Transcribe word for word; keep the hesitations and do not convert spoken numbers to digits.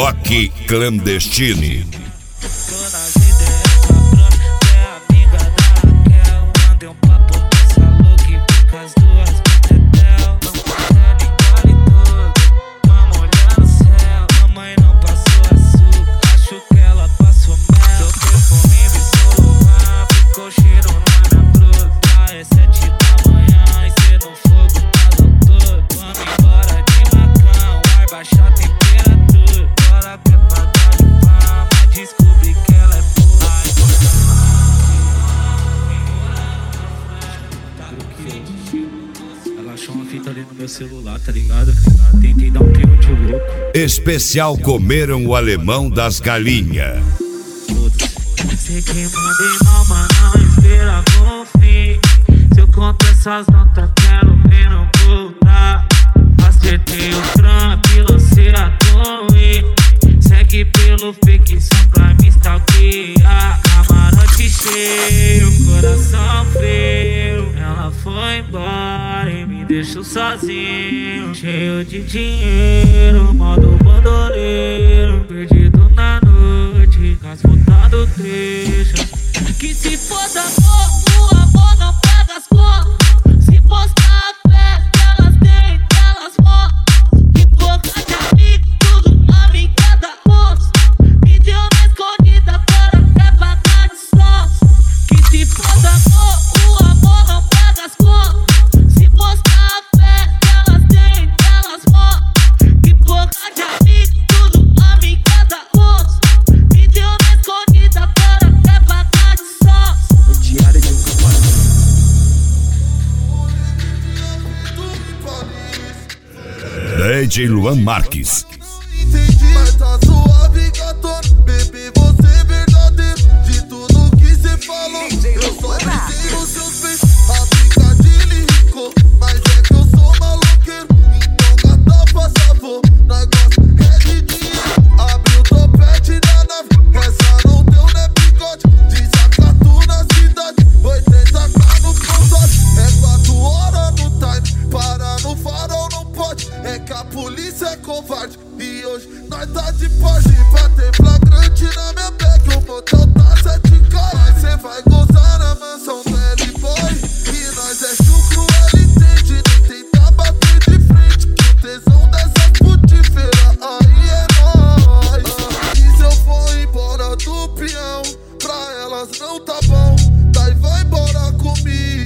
Rock Clandestine. Ela achou uma fita ali no meu celular, tá ligado? Tentei dar um primo de louco. Especial Comeram o Alemão das Galinhas. Sei que mandei mal, mas não esperava o fim. Se eu conto essas notas, quero ver não voltar. Acertei o trampo e lancei a torre. Segue pelo fake só pra me stalkear. Camarote cheio, coração frio. Ela foi embora e me deixou sozinho, cheio de dinheiro, modo bandoleiro. Perdido na noite, as voltas do trecho. Que se foda amor, o amor não paga as contas. Se postar a festa, elas têm, elas mostram. Que porra de amigo, tudo amiga da moça. Me deu na escondida, agora quer pagar de sócio. Que se foda amor, o amor não paga as contas. Se postar a festa, elas têm, elas mostram. Que porra de amigo, tudo amiga da moça. Me deu na escondida, agora quer pagar de sócio. O diário de um D J Luan Marques. Mas tá suave, gatona. Bebê, você é verdadeiro. De tudo que cê falou, eu só pensei nos seus beijos. A pica de rico, mas é que eu sou maloqueiro. Então gata, faz favor, negócio é de dinheiro. Abre o topete da nave, essa não deu, né, bigode. Desacato na cidade, oitenta k no consorte. É quatro horas no time, para no farol não pode. É que a polícia é covarde e hoje nós tá de porte. Pra ter flagrante na minha back, o motel tá sete k. Mas cê vai gozar na mansão do L-Boy. E nós é chucro, ele entende, nem tentar bater de frente. Que o tesão dessa putifeira aí é nóis. Ah, e se eu for embora do peão, pra elas não tá bom. Daí vai embora comigo.